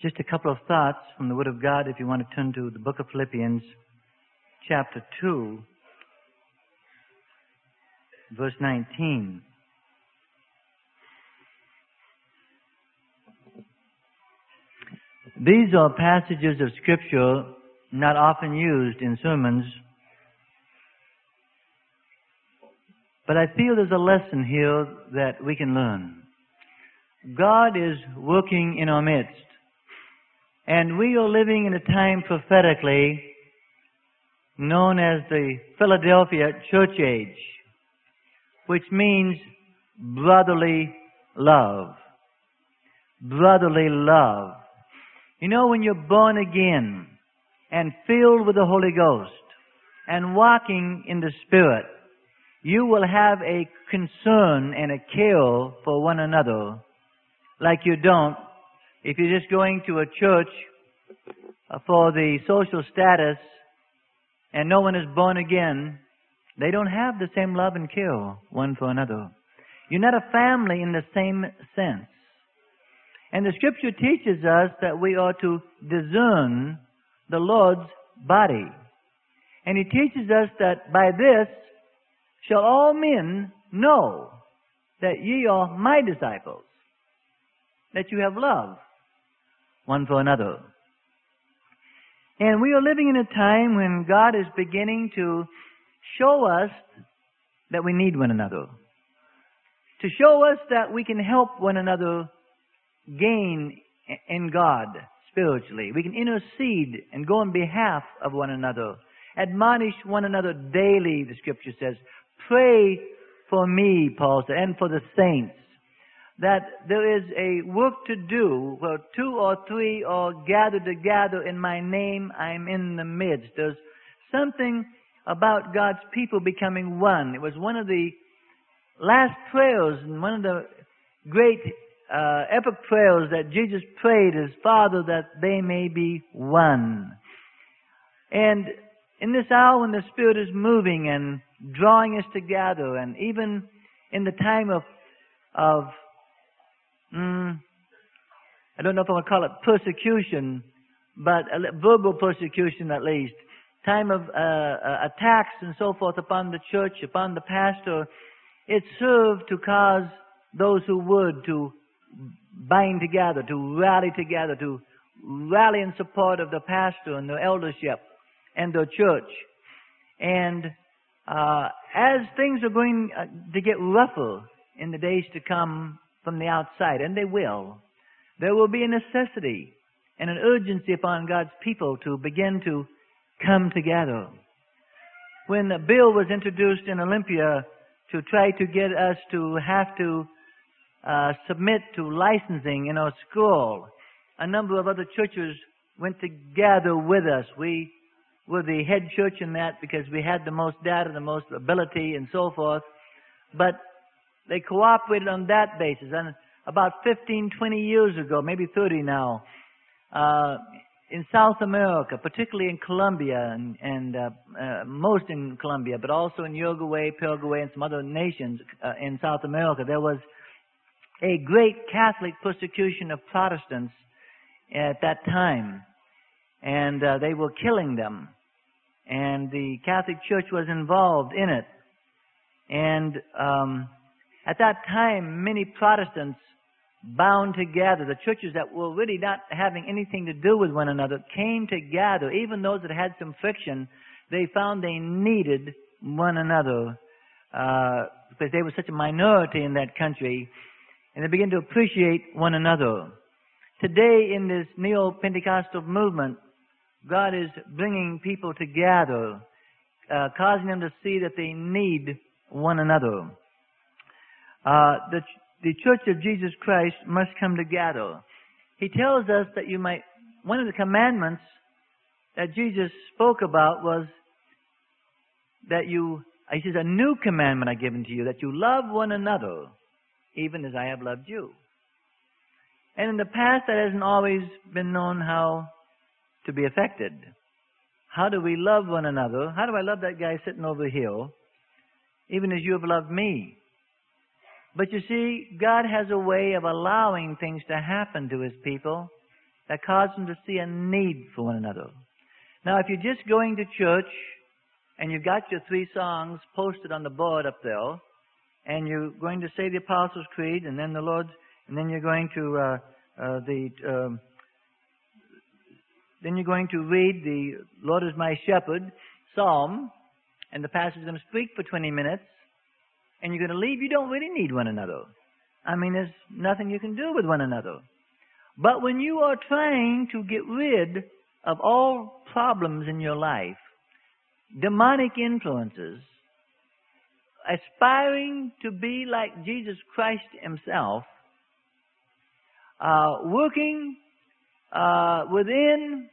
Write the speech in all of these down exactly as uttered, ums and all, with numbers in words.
Just a couple of thoughts from the Word of God if you want to turn to the book of Philippians, chapter two, verse nineteen. These are passages of Scripture not often used in sermons, but I feel there's a lesson here that we can learn. God is working in our midst, and we are living in a time prophetically known as the Philadelphia Church Age, which means brotherly love. Brotherly love. You know, when you're born again and filled with the Holy Ghost and walking in the Spirit, you will have a concern and a care for one another like you don't if you're just going to a church for the social status and no one is born again. They don't have the same love and care one for another. You're not a family in the same sense. And the Scripture teaches us that we are to discern the Lord's body. And He teaches us that by this shall all men know that ye are my disciples, that you have love one for another. And we are living in a time when God is beginning to show us that we need one another, to show us that we can help one another gain in God spiritually. We can intercede and go on behalf of one another. Admonish one another daily, the Scripture says. Pray for me, Paul said, and for the saints. That there is a work to do where two or three are gathered together in my name, I'm in the midst. There's something about God's people becoming one. It was one of the last prayers and one of the great Uh, epic prayers that Jesus prayed is, Father, that they may be one. And in this hour when the Spirit is moving and drawing us together, and even in the time of, of mm, I don't know if I want to call it persecution, but verbal persecution at least, time of uh, uh, attacks and so forth upon the church, upon the pastor, it served to cause those who would to bind together, to rally together, to rally in support of the pastor and the eldership and the church. And uh, as things are going to get rougher in the days to come from the outside, and they will, there will be a necessity and an urgency upon God's people to begin to come together. When a bill was introduced in Olympia to try to get us to have to Uh, submit to licensing in our school, a number of other churches went together with us. We were the head church in that because we had the most data, the most ability, and so forth. But they cooperated on that basis. And about fifteen, twenty years ago, maybe thirty now, uh, in South America, particularly in Colombia, and, and uh, uh, most in Colombia, but also in Uruguay, Paraguay, and some other nations uh, in South America, there was a great Catholic persecution of Protestants at that time. And uh, they were killing them. And the Catholic Church was involved in it. And um, at that time, many Protestants bound together, the churches that were really not having anything to do with one another, came together. Even those that had some friction, they found they needed one another uh, because they were such a minority in that country. And they begin to appreciate one another. Today, in this neo-Pentecostal movement, God is bringing people together, uh, causing them to see that they need one another. Uh, the, the Church of Jesus Christ must come together. He tells us that you might, one of the commandments that Jesus spoke about was that you, he says, a new commandment I give unto you, that you love one another, even as I have loved you. And in the past, that hasn't always been known how to be effected. How do we love one another? How do I love that guy sitting over here, even as you have loved me? But you see, God has a way of allowing things to happen to His people that causes them to see a need for one another. Now, if you're just going to church and you've got your three songs posted on the board up there, and you're going to say the Apostles' Creed, and then the Lord's, and then you're going to uh, uh, the um, then you're going to read the Lord is my shepherd psalm, and the pastor is going to speak for twenty minutes, and you're going to leave. You don't really need one another. I mean, there's nothing you can do with one another. But when you are trying to get rid of all problems in your life, demonic influences, aspiring to be like Jesus Christ Himself, uh, working uh, within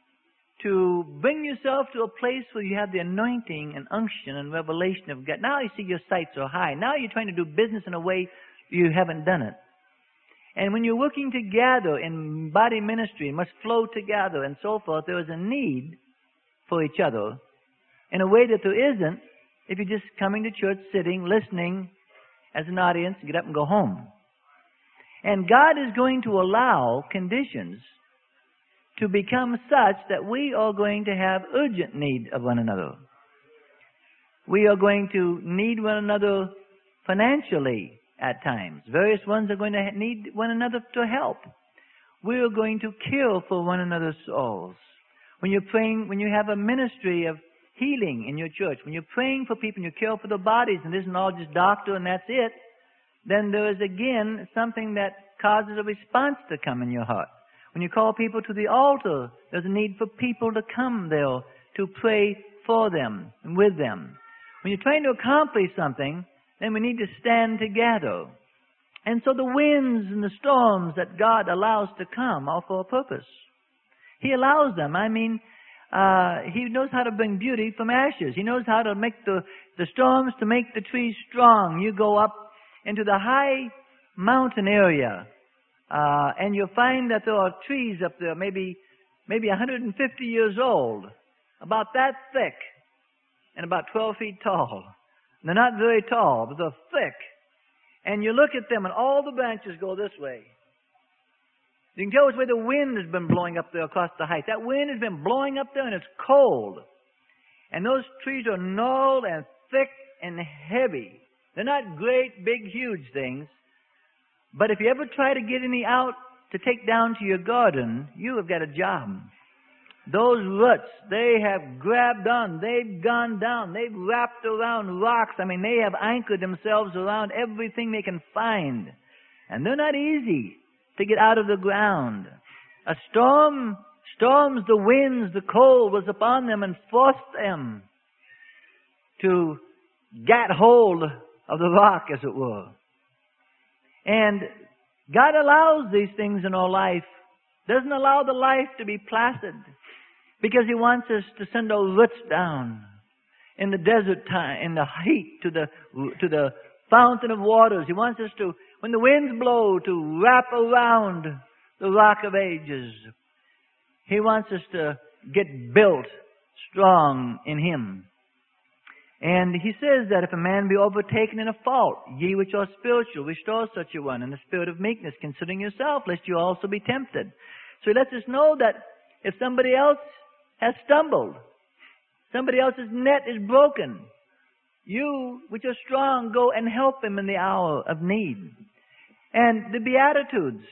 to bring yourself to a place where you have the anointing and unction and revelation of God. Now you see your sights are high. Now you're trying to do business in a way you haven't done it. And when you're working together in body ministry, it must flow together and so forth, there is a need for each other in a way that there isn't if you're just coming to church, sitting, listening as an audience, get up and go home. And God is going to allow conditions to become such that we are going to have urgent need of one another. We are going to need one another financially at times. Various ones are going to need one another to help. We are going to care for one another's souls. When you're praying, when you have a ministry of healing in your church, when you're praying for people and you care for their bodies and it isn't all just doctor and that's it, then there is again something that causes a response to come in your heart. When you call people to the altar, there's a need for people to come there to pray for them and with them. When you're trying to accomplish something, then we need to stand together. And so the winds and the storms that God allows to come are for a purpose. He allows them. I mean, uh, He knows how to bring beauty from ashes. He knows how to make the, the storms to make the trees strong. You go up into the high mountain area, Uh, and you'll find that there are trees up there, maybe maybe one hundred fifty years old, about that thick, and about twelve feet tall. They're not very tall, but they're thick. And you look at them, and all the branches go this way. You can tell which way the wind has been blowing up there across the height. That wind has been blowing up there, and it's cold. And those trees are gnarled and thick and heavy. They're not great, big, huge things. But if you ever try to get any out to take down to your garden, you have got a job. Those roots, they have grabbed on. They've gone down. They've wrapped around rocks. I mean, they have anchored themselves around everything they can find. And they're not easy to get out of the ground. A storm, storms, the winds, the cold was upon them and forced them to get hold of the rock, as it were. And God allows these things in our life. Doesn't allow the life to be placid, because He wants us to send our roots down in the desert time, in the heat, to the to the fountain of waters. He wants us to, when the winds blow, to wrap around the rock of ages. He wants us to get built strong in Him. And He says that if a man be overtaken in a fault, ye which are spiritual, restore such a one in the spirit of meekness, considering yourself, lest you also be tempted. So He lets us know that if somebody else has stumbled, somebody else's net is broken, you, which are strong, go and help him in the hour of need. And the Beatitudes,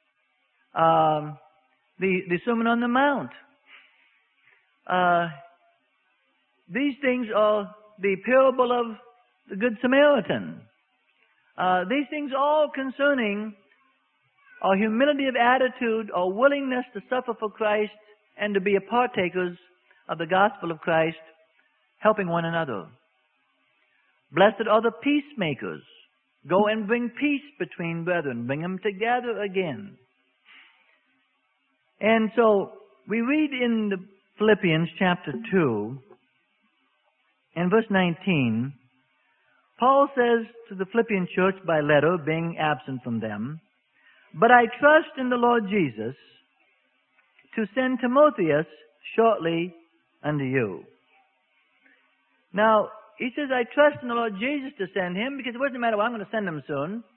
um, the, the Sermon on the Mount, uh, these things are the parable of the Good Samaritan. Uh, these things all concerning our humility of attitude, our willingness to suffer for Christ and to be a partakers of the gospel of Christ, helping one another. Blessed are the peacemakers. Go and bring peace between brethren. Bring them together again. And so we read in the Philippians chapter two, in verse nineteen, Paul says to the Philippian church by letter, being absent from them, "But I trust in the Lord Jesus to send Timotheus shortly unto you." Now, he says, I trust in the Lord Jesus to send him, because it doesn't matter, well, I'm going to send him soon.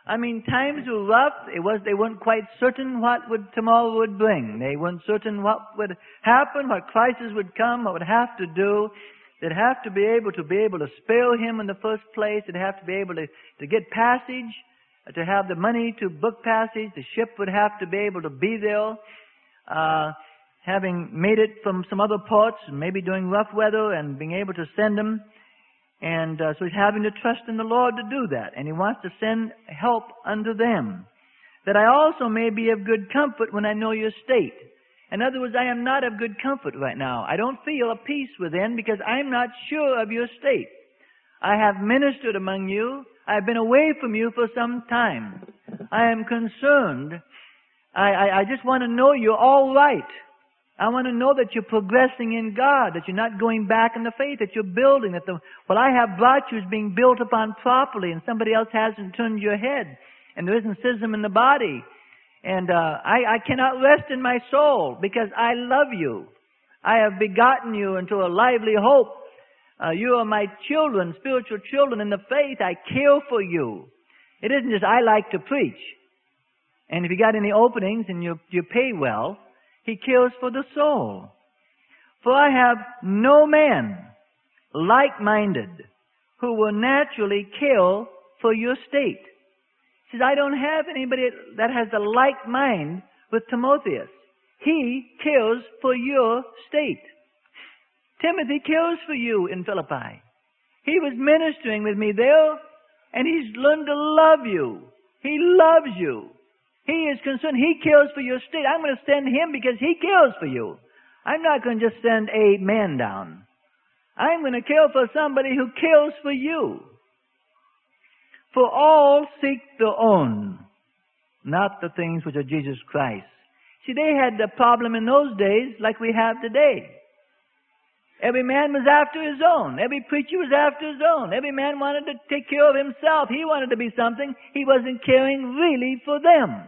I mean, times were rough. It was, they weren't quite certain what would, tomorrow would bring. They weren't certain what would happen, what crisis would come, what would have to do. They'd have to be able to be able to spare him in the first place. They'd have to be able to, to get passage, to have the money to book passage. The ship would have to be able to be there, uh, having made it from some other ports, maybe during rough weather, and being able to send them. And uh, so he's having to trust in the Lord to do that. And he wants to send help unto them. That I also may be of good comfort when I know your state. In other words, I am not of good comfort right now. I don't feel a peace within because I'm not sure of your state. I have ministered among you. I've been away from you for some time. I am concerned. I, I, I just want to know you're all right. I want to know that you're progressing in God, that you're not going back in the faith, that you're building, that the, what I have brought you is being built upon properly and somebody else hasn't turned your head and there isn't schism in the body. And uh, I, I cannot rest in my soul because I love you. I have begotten you into a lively hope. Uh, you are my children, spiritual children in the faith. I care for you. It isn't just I like to preach. And if you got any openings and you, you pay well, he cares for the soul. For I have no man like-minded who will naturally care for your state. He says, I don't have anybody that has a like mind with Timotheus. He cares for your state. Timothy cares for you in Philippi. He was ministering with me there, and he's learned to love you. He loves you. He is concerned. He cares for your state. I'm going to send him because he cares for you. I'm not going to just send a man down. I'm going to care for somebody who cares for you. For all seek their own, not the things which are Jesus Christ. See, they had the problem in those days like we have today. Every man was after his own. Every preacher was after his own. Every man wanted to take care of himself. He wanted to be something. He wasn't caring really for them.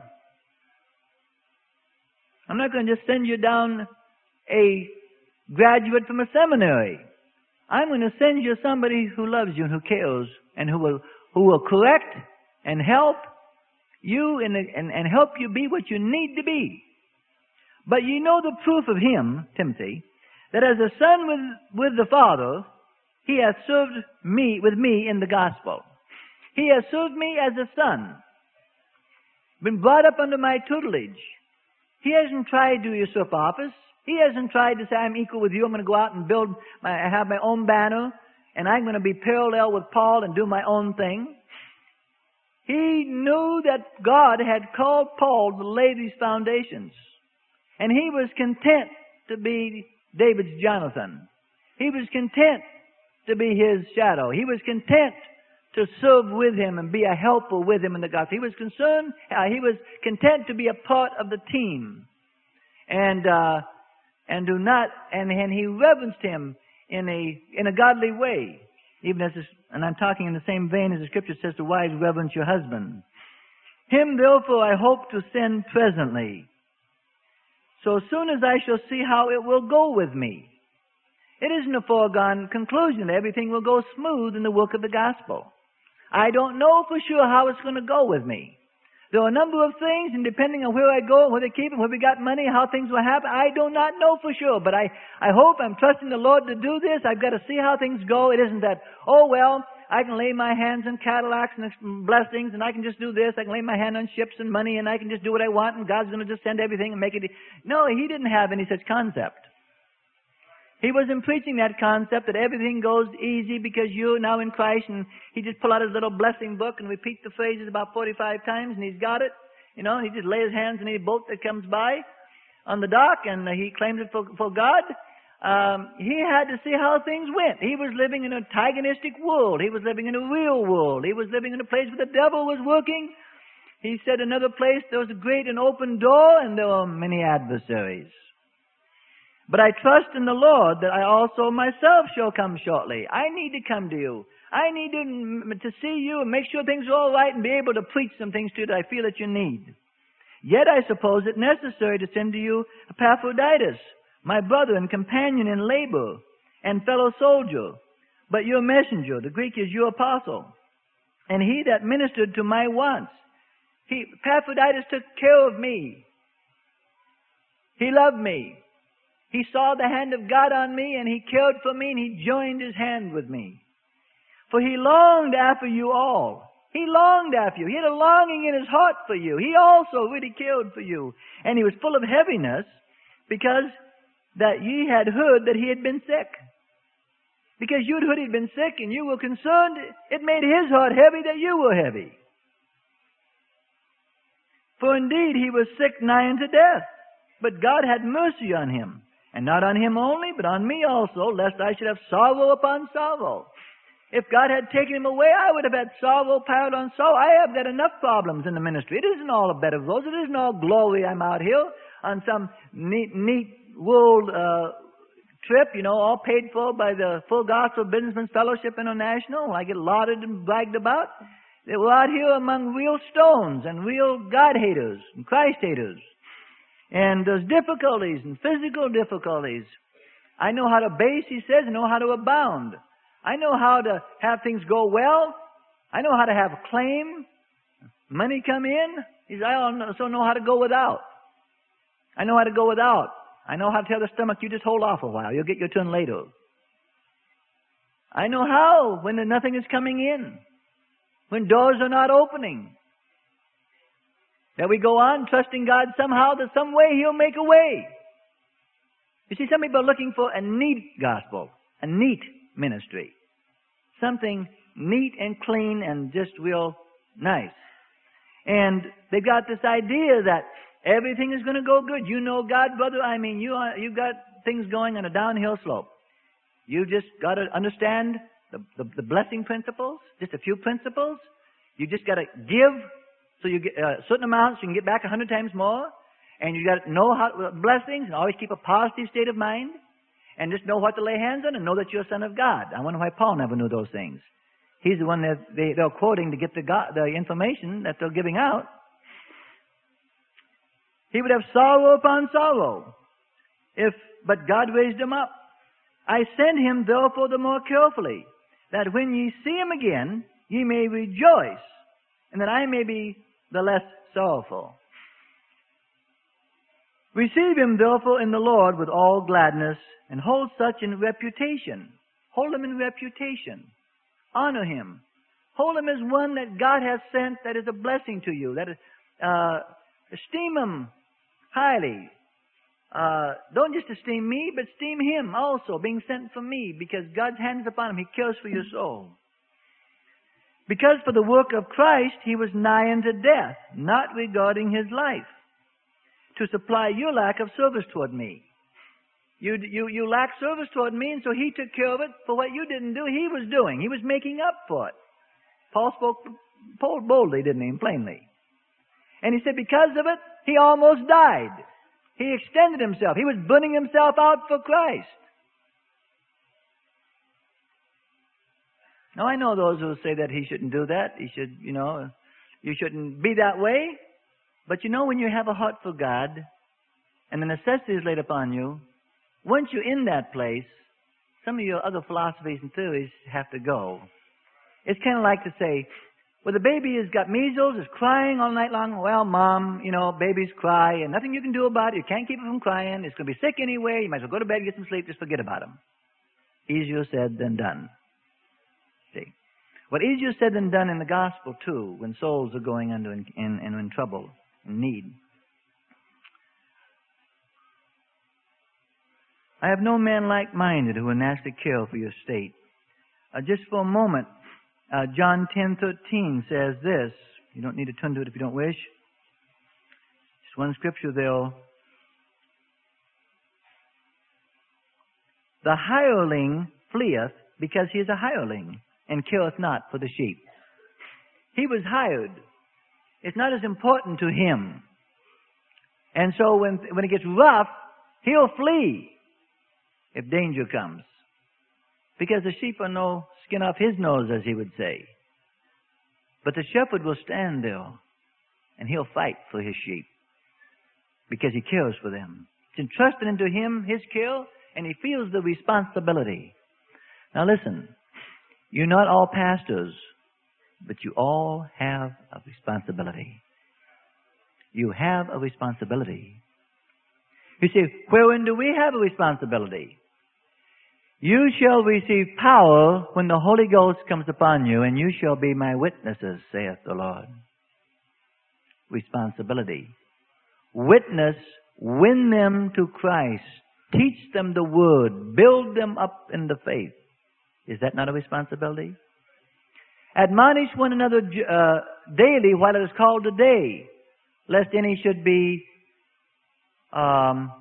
I'm not going to just send you down a graduate from a seminary. I'm going to send you somebody who loves you and who cares and who will who will correct and help you and, and, and help you be what you need to be. But you know the proof of him, Timothy, that as a son with, with the Father, he has served me with me in the gospel. He has served me as a son, been brought up under my tutelage. He hasn't tried to usurp office. He hasn't tried to say, I'm equal with you. I'm going to go out and build, my, I have my own banner, and I'm going to be parallel with Paul and do my own thing. He knew that God had called Paul to lay these foundations. And he was content to be David's Jonathan. He was content to be his shadow. He was content to serve with him and be a helper with him in the gospel. He was concerned, uh, he was content to be a part of the team. And, uh, and do not, and, and he reverenced him in a, in a godly way. Even as, this, and I'm talking in the same vein as the scripture says to wives, reverence your husband. Him therefore I hope to send presently, so soon as I shall see how it will go with me. It isn't a foregone conclusion that everything will go smooth in the work of the gospel. I don't know for sure how it's going to go with me. There are a number of things, and depending on where I go, where they keep it, where we got money, how things will happen, I do not know for sure. But I, I hope, I'm trusting the Lord to do this. I've got to see how things go. It isn't that, oh, well, I can lay my hands on Cadillacs and blessings, and I can just do this. I can lay my hand on ships and money, and I can just do what I want, and God's going to just send everything and make it. No, he didn't have any such concept. He wasn't preaching that concept that everything goes easy because you're now in Christ, and he just pull out his little blessing book and repeat the phrases about forty-five times, and he's got it. You know, he just lays his hands on any boat that comes by on the dock, and he claims it for, for God. Um, he had to see how things went. He was living in an antagonistic world. He was living in a real world. He was living in a place where the devil was working. He said another place there was a great and open door, and there were many adversaries. But I trust in the Lord that I also myself shall come shortly. I need to come to you. I need to, to see you and make sure things are all right and be able to preach some things to you that I feel that you need. Yet I suppose it necessary to send to you Epaphroditus, my brother and companion in labor and fellow soldier, but your messenger. The Greek is your apostle. And he that ministered to my wants He, Epaphroditus took care of me. He loved me. He saw the hand of God on me, and He cared for me, and He joined His hand with me. For He longed after you all. He longed after you. He had a longing in His heart for you. He also really cared for you. And He was full of heaviness because that ye had heard that He had been sick. Because you'd heard He'd been sick and you were concerned, it made His heart heavy that you were heavy. For indeed He was sick nigh unto death. But God had mercy on Him. And not on Him only, but on me also, lest I should have sorrow upon sorrow. If God had taken Him away, I would have had sorrow piled on sorrow. I have got enough problems in the ministry. It isn't all a bed of roses. It isn't all glory. I'm out here on some neat, neat world uh, trip, you know, all paid for by the Full Gospel Businessmen's Fellowship International. I get lauded and bragged about. We're out here among real stones and real God haters and Christ haters. And there's difficulties and physical difficulties. I know how to base, he says, and know how to abound. I know how to have things go well. I know how to have a claim. Money come in. He says, I also know how to go without. I know how to go without. I know how to tell the stomach, you just hold off a while. You'll get your turn later. I know how when nothing is coming in. When doors are not opening. That we go on trusting God somehow that some way He'll make a way. You see, some people are looking for a neat gospel, a neat ministry. Something neat and clean and just real nice. And they've got this idea that everything is going to go good. You know God, brother, I mean, you are, you've got things going on a downhill slope. You just got to understand the, the, the blessing principles, just a few principles. You just got to give so you get a certain amount so you can get back a hundred times more. And you got to know how blessings and always keep a positive state of mind. And just know what to lay hands on and know that you're a son of God. I wonder why Paul never knew those things. He's the one that they, they're quoting to get the, God, the information that they're giving out. He would have sorrow upon sorrow, if but God raised him up. I send him therefore the more carefully, that when ye see him again, ye may rejoice, and that I may be the less sorrowful. Receive him therefore in the Lord with all gladness, and hold such in reputation. Hold him in reputation. Honor him. Hold him as one that God has sent that is a blessing to you. That is, uh, esteem him highly. Uh, don't just esteem me, but esteem him also, being sent from me, because God's hand is upon him. He cares for your soul. Because for the work of Christ he was nigh unto death, not regarding his life, to supply your lack of service toward me. You, you, you lack service toward me, and so he took care of it for what you didn't do. He was doing. He was making up for it. Paul spoke boldly, didn't he, plainly. And he said because of it, he almost died. He extended himself. He was burning himself out for Christ. Now, I know those who say that he shouldn't do that. He should, you know, you shouldn't be that way. But you know, when you have a heart for God, and the necessity is laid upon you, once you're in that place, some of your other philosophies and theories have to go. It's kind of like to say, well, the baby has got measles, is crying all night long. Well, Mom, you know, babies cry, and nothing you can do about it. You can't keep it from crying. It's going to be sick anyway. You might as well go to bed and get some sleep. Just forget about them. Easier said than done. See? Well, easier said than done in the gospel, too, when souls are going under in, in, in, in trouble, in need. I have no man like-minded who will naturally care for your state. Uh, just for a moment, uh, John ten thirteen says this. You don't need to turn to it if you don't wish. Just one scripture there. The hireling fleeth because he is a hireling, and careth not for the sheep. He was hired. It's not as important to him. And so when, when it gets rough, he'll flee if danger comes. Because the sheep are no skin off his nose, as he would say. But the shepherd will stand there, and he'll fight for his sheep. Because he cares for them. It's entrusted into him, his care, and he feels the responsibility. Now listen, you're not all pastors, but you all have a responsibility. You have a responsibility. You say, wherein do we have a responsibility? You shall receive power when the Holy Ghost comes upon you, and you shall be my witnesses, saith the Lord. Responsibility. Witness, win them to Christ. Teach them the Word. Build them up in the faith. Is that not a responsibility? Admonish one another uh, daily while it is called today, lest any should be um,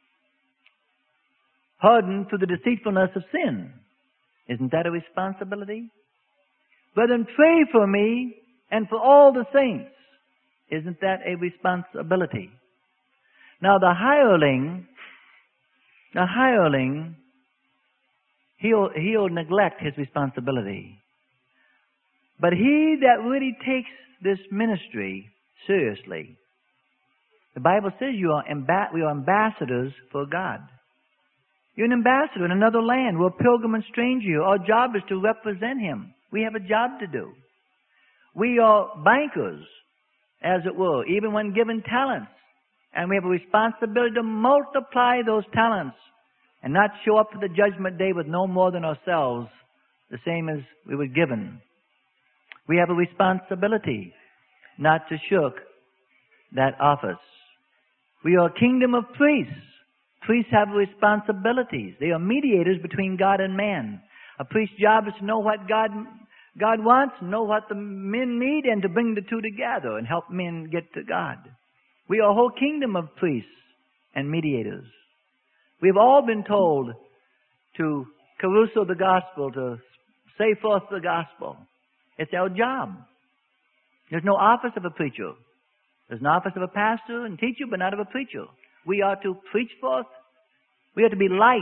hardened through the deceitfulness of sin. Isn't that a responsibility? Brethren, pray for me and for all the saints. Isn't that a responsibility? Now the hireling, the hireling, he'll, he'll neglect his responsibility. But he that really takes this ministry seriously, the Bible says you are amb- we are ambassadors for God. You're an ambassador in another land. We're a pilgrim and stranger here. Our job is to represent Him. We have a job to do. We are bankers, as it were, even when given talents. And we have a responsibility to multiply those talents and not show up to the judgment day with no more than ourselves, the same as we were given. We have a responsibility not to shirk that office. We are a kingdom of priests. Priests have responsibilities. They are mediators between God and man. A priest's job is to know what God, God wants, know what the men need, and to bring the two together and help men get to God. We are a whole kingdom of priests and mediators. We have all been told to carousel the gospel, to say forth the gospel. It's our job. There's no office of a preacher. There's an office of a pastor and teacher, but not of a preacher. We are to preach forth. We are to be lights.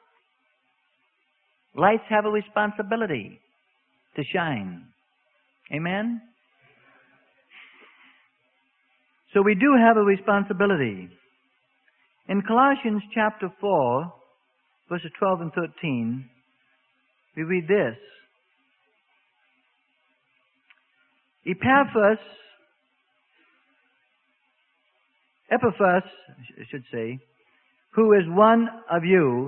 Lights have a responsibility to shine. Amen? So we do have a responsibility. In Colossians chapter four, verses twelve and thirteen, we read this. Epaphras, Epaphras, I should say, who is one of you,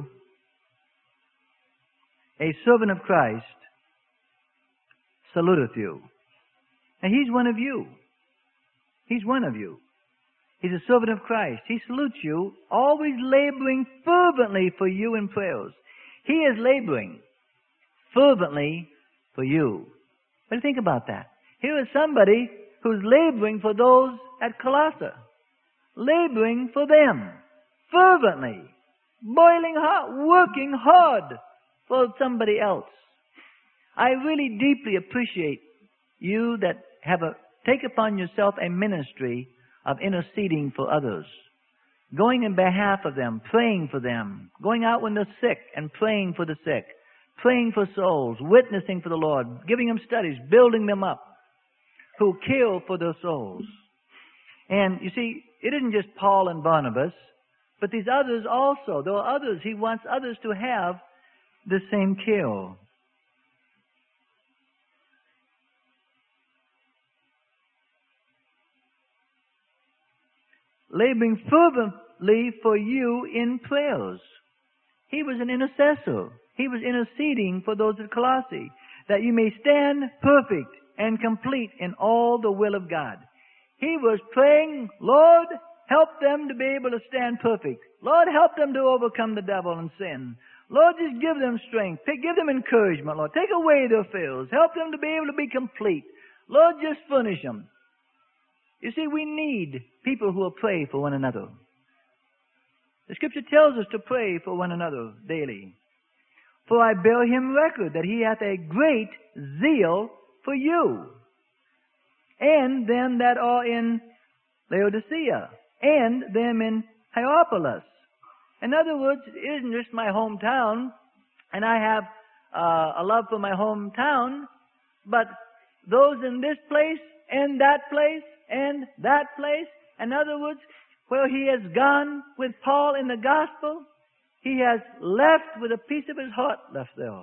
a servant of Christ, saluteth you. And he's one of you. He's one of you. He's a servant of Christ. He salutes you, always laboring fervently for you in prayers. He is laboring fervently for you. What do you think about that? Here is somebody who's laboring for those at Colossae. Laboring for them. Fervently. Boiling hot. Working hard for somebody else. I really deeply appreciate you that have a, take upon yourself a ministry of interceding for others. Going in behalf of them. Praying for them. Going out when they're sick and praying for the sick. Praying for souls. Witnessing for the Lord. Giving them studies. Building them up. Who kill for their souls. And you see, it isn't just Paul and Barnabas, but these others also. There are others. He wants others to have the same kill. Laboring fervently for you in prayers. He was an intercessor. He was interceding for those at Colossae, that you may stand perfect and complete in all the will of God. He was praying, Lord, help them to be able to stand perfect. Lord, help them to overcome the devil and sin. Lord, just give them strength. Give them encouragement, Lord. Take away their fears. Help them to be able to be complete. Lord, just furnish them. You see, we need people who will pray for one another. The Scripture tells us to pray for one another daily. For I bear him record that he hath a great zeal for you, and them that are in Laodicea, and them in Hierapolis. In other words, it isn't just my hometown, and I have uh, a love for my hometown, but those in this place, and that place, and that place. In other words, where he has gone with Paul in the gospel, he has left with a piece of his heart left there.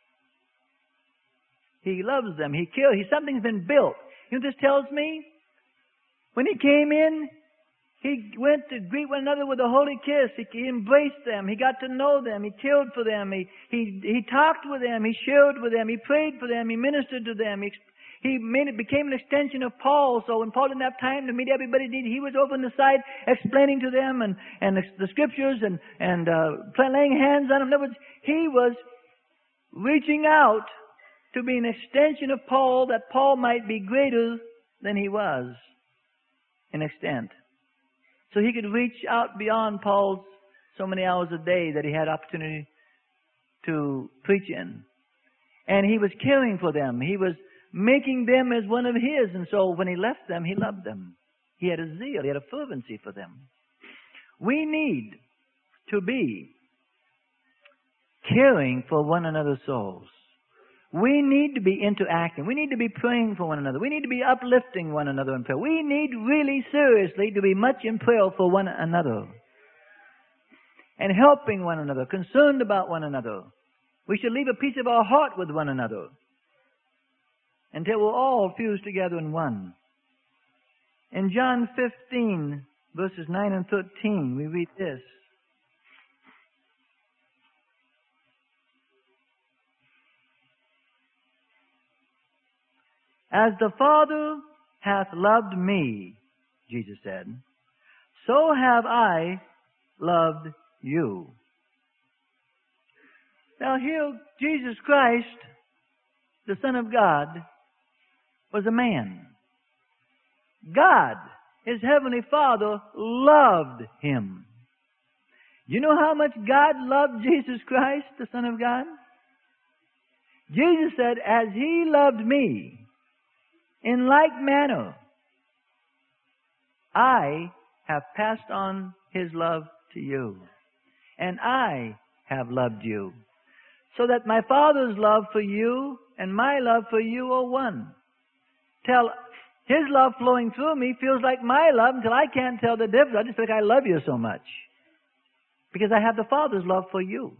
He loves them. He kills. He, something's been built. You know what this tells me? When he came in, He went to greet one another with a holy kiss. He, he embraced them. He got to know them. He killed for them. He, he, he talked with them. He shared with them. He prayed for them. He ministered to them. He, he made it, became an extension of Paul. So when Paul didn't have time to meet everybody, he was over on the side explaining to them and, and the, the scriptures and, and uh, laying hands on them. In other words, he was reaching out to be an extension of Paul, that Paul might be greater than he was in extent. So he could reach out beyond Paul's so many hours a day that he had opportunity to preach in. And he was caring for them. He was making them as one of his. And so when he left them, he loved them. He had a zeal. He had a fervency for them. We need to be caring for one another's souls. We need to be interacting. We need to be praying for one another. We need to be uplifting one another in prayer. We need really seriously to be much in prayer for one another. And helping one another, concerned about one another. We should leave a piece of our heart with one another until we're all fused together in one. In John fifteen, verses nine and thirteen, we read this. As the Father hath loved me, Jesus said, so have I loved you. Now here, Jesus Christ, the Son of God, was a man. God, His Heavenly Father, loved Him. You know how much God loved Jesus Christ, the Son of God? Jesus said, as He loved me, in like manner, I have passed on His love to you. And I have loved you. So that my Father's love for you and my love for you are one. Till His love flowing through me feels like my love until I can't tell the difference. I just think I love you so much. Because I have the Father's love for you.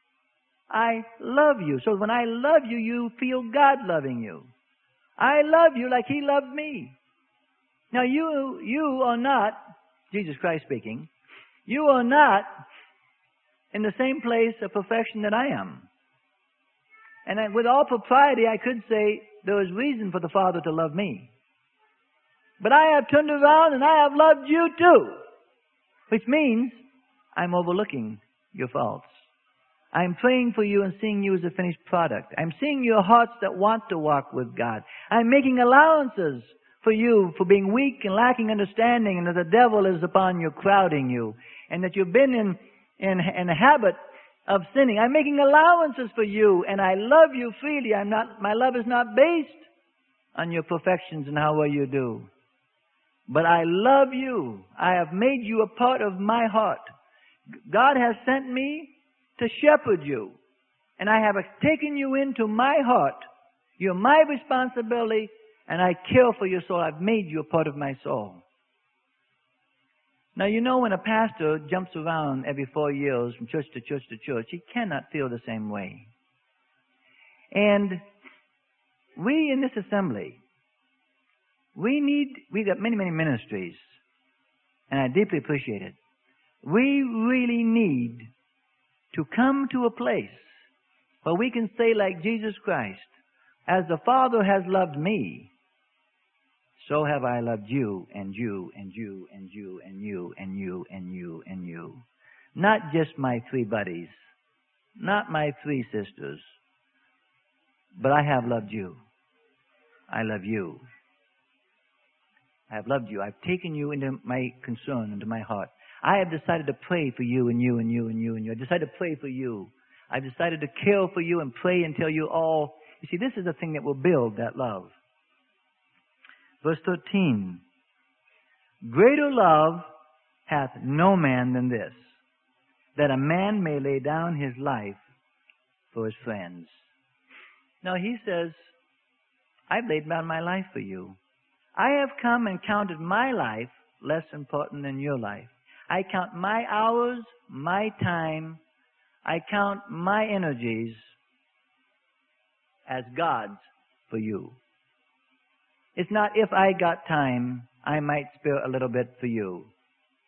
I love you. So when I love you, you feel God loving you. I love you like He loved me. Now you, you are not, Jesus Christ speaking, you are not in the same place of perfection that I am. And I, with all propriety, I could say there is reason for the Father to love me. But I have turned around and I have loved you too. Which means I'm overlooking your faults. I'm praying for you and seeing you as a finished product. I'm seeing your hearts that want to walk with God. I'm making allowances for you for being weak and lacking understanding, and that the devil is upon you, crowding you, and that you've been in, in, in a habit of sinning. I'm making allowances for you, and I love you freely. I'm not, my love is not based on your perfections and how well you do. But I love you. I have made you a part of my heart. God has sent me to shepherd you. And I have taken you into my heart. You're my responsibility, and I care for your soul. I've made you a part of my soul. Now, you know, when a pastor jumps around every four years from church to church to church, he cannot feel the same way. And we in this assembly, we need, we've got many, many ministries, and I deeply appreciate it. We really need to come to a place where we can say like Jesus Christ, as the Father has loved me, so have I loved you, and you, and you, and you, and you, and you, and you, and you. Not just my three buddies, not my three sisters, but I have loved you. I love you. I have loved you. I've taken you into my concern, into my heart. I have decided to pray for you and you and you and you and you. I've decided to pray for you. I've decided to care for you and pray until you all... You see, this is the thing that will build that love. Verse thirteen. Greater love hath no man than this, that a man may lay down his life for his friends. Now he says, I've laid down my life for you. I have come and counted my life less important than your life. I count my hours, my time, I count my energies as God's for you. It's not if I got time, I might spare a little bit for you.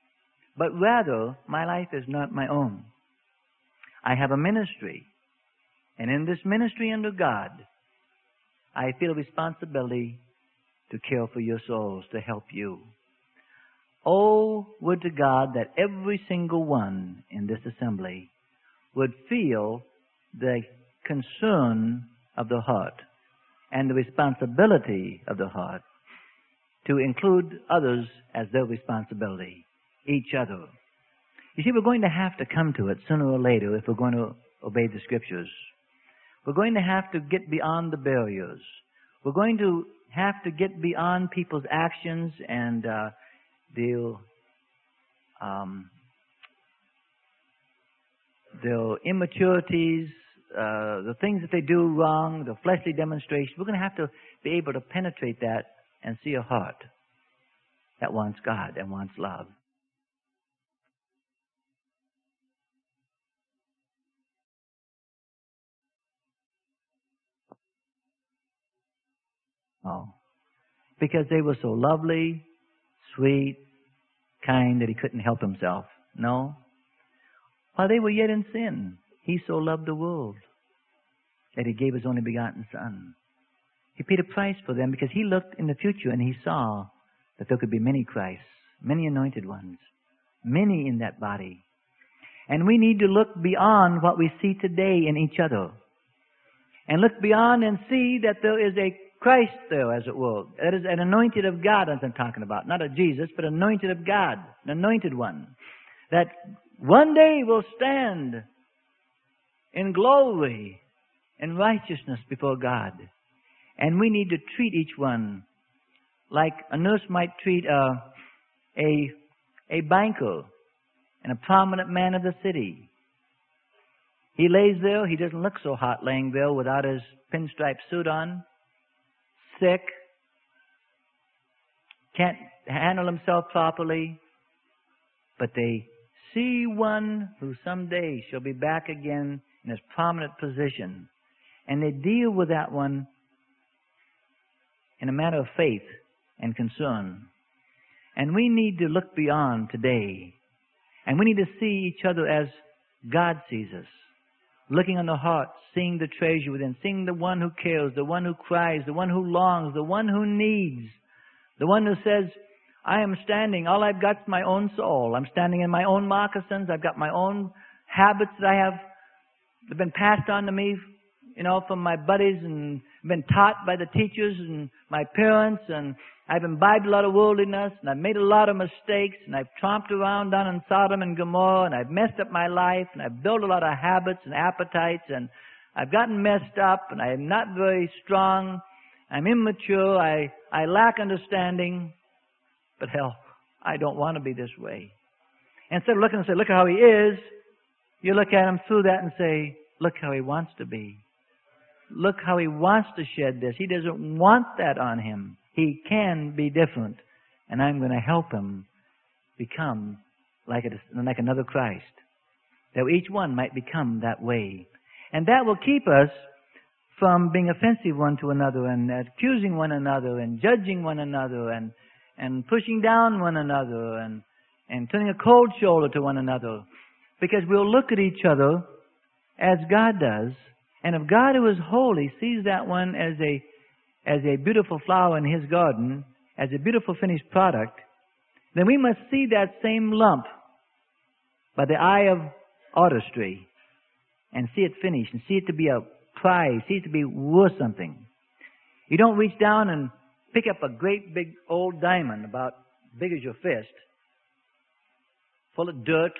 but rather my life is not my own. I have a ministry, and in this ministry under God, I feel a responsibility to care for your souls, to help you. Oh, would to God that every single one in this assembly would feel the concern of the heart and the responsibility of the heart to include others as their responsibility, each other. You see, we're going to have to come to it sooner or later if we're going to obey the Scriptures. We're going to have to get beyond the barriers. We're going to have to get beyond people's actions and uh, their, um, their immaturities, uh, the things that they do wrong, the fleshly demonstrations. We're going to have to be able to penetrate that and see a heart that wants God and wants love. Oh, because they were so lovely, sweet, kind that he couldn't help himself. No. While they were yet in sin, he so loved the world that he gave his only begotten Son. He paid a price for them because he looked in the future and he saw that there could be many Christs, many anointed ones, many in that body. And we need to look beyond what we see today in each other. And look beyond and see that there is a Christ there, as it were. That is an anointed of God, as I'm talking about. Not a Jesus, but anointed of God. An anointed one. That one day will stand in glory and righteousness before God. And we need to treat each one like a nurse might treat a, a, a banker and a prominent man of the city. He lays there. He doesn't look so hot laying there without his pinstripe suit on. Sick, can't handle himself properly, but they see one who someday shall be back again in his prominent position, and they deal with that one in a matter of faith and concern. And we need to look beyond today, and we need to see each other as God sees us. Looking on the heart, seeing the treasure within, seeing the one who cares, the one who cries, the one who longs, the one who needs, the one who says, I am standing, all I've got is my own soul. I'm standing in my own moccasins. I've got my own habits that I have, that have been passed on to me, you know, from my buddies and been taught by the teachers and my parents, and I've imbibed a lot of worldliness, and I've made a lot of mistakes, and I've tromped around down in Sodom and Gomorrah, and I've messed up my life, and I've built a lot of habits and appetites, and I've gotten messed up, and I'm not very strong. I'm immature. I, I lack understanding. But hell, I don't want to be this way. Instead of looking and say, look how he is, you look at him through that and say, look how he wants to be. Look how he wants to shed this. He doesn't want that on him. He can be different. And I'm going to help him become like, a, like another Christ. That each one might become that way. And that will keep us from being offensive one to another and accusing one another and judging one another and, and pushing down one another and, and turning a cold shoulder to one another. Because we'll look at each other as God does. And if God, who is holy, sees that one as a as a beautiful flower in His garden, as a beautiful finished product, then we must see that same lump by the eye of artistry and see it finished and see it to be a prize, see it to be worth something. You don't reach down and pick up a great big old diamond about as big as your fist, full of dirt,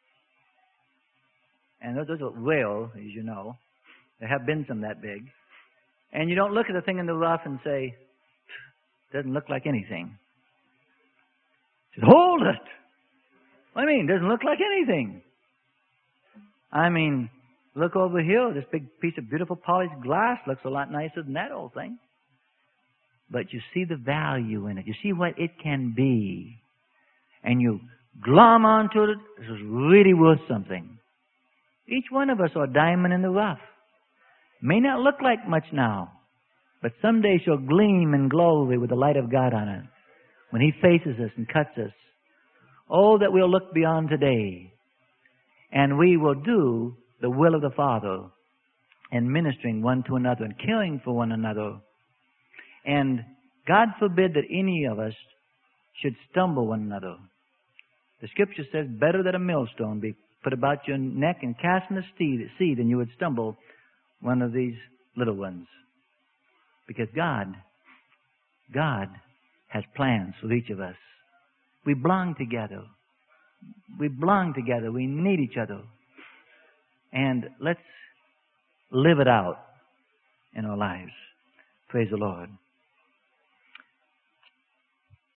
and those are rare, as you know. There have been some that big. And you don't look at the thing in the rough and say, doesn't look like anything. You say, hold it! What do you mean? Doesn't look like anything. I mean, look over here. This big piece of beautiful polished glass looks a lot nicer than that old thing. But you see the value in it. You see what it can be. And you glom onto it. This is really worth something. Each one of us are a diamond in the rough. May not look like much now, but someday shall gleam in glory with the light of God on it. When He faces us and cuts us. Oh, that we'll look beyond today, and we will do the will of the Father, and ministering one to another and caring for one another. And God forbid that any of us should stumble one another. The Scripture says, better that a millstone be put about your neck and cast in the sea than you would stumble one of these little ones. Because God, God has plans for each of us. We belong together. We belong together. We need each other. And let's live it out in our lives. Praise the Lord.